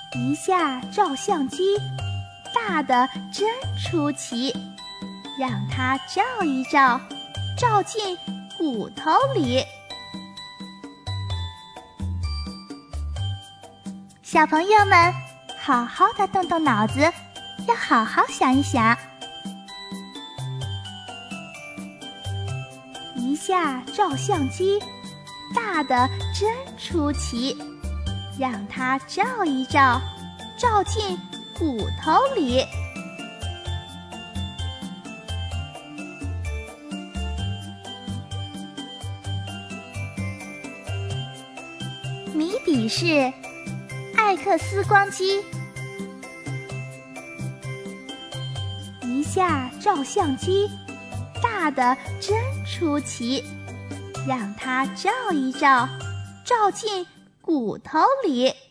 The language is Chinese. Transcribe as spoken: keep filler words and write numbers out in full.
一下照相机，大的真出奇，让它照一照，照进骨头里。小朋友们，好好的动动脑子，要好好想一想。一下照相机，大的真出奇，让它照一照，照进骨头里。谜底是艾克斯光机。一下照相机，大的真出奇，让它照一照，照进骨头里。